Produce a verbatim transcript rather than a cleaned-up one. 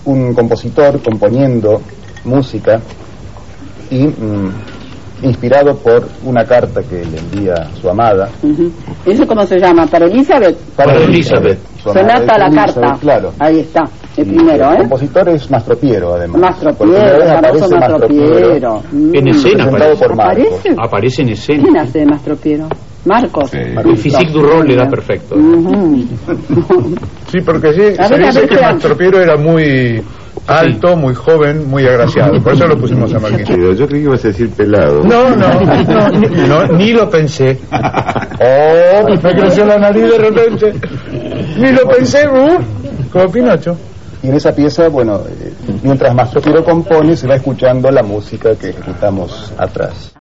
un compositor componiendo música y mm, inspirado por una carta que le envía su amada. Uh-huh. ¿Eso cómo se llama? ¿Para Elizabeth? Para, para Elizabeth. Sonata a la carta. Claro. Ahí está, el y primero, el ¿eh? El compositor es Mastro Piero, además. Mastro Piero, famoso Mastro Piero. Mm. En escena aparece. Por ¿Aparece? Aparece en escena. ¿Quién hace de Mastro Piero? Marcos. Sí. El physique du rol le da perfecto. Uh-huh. Sí, porque sí, a se ver, dice ver, que Mastro Piero era muy alto, muy joven, muy agraciado. Por eso lo pusimos a Marquito. Yo creí que ibas a decir pelado. No, no, no, ni, no, ni lo pensé. Oh, me creció la nariz de repente. Ni lo pensé, uh, como Pinocho. Y en esa pieza, bueno, eh, mientras Mastro Piero compone, se va escuchando la música que ejecutamos atrás.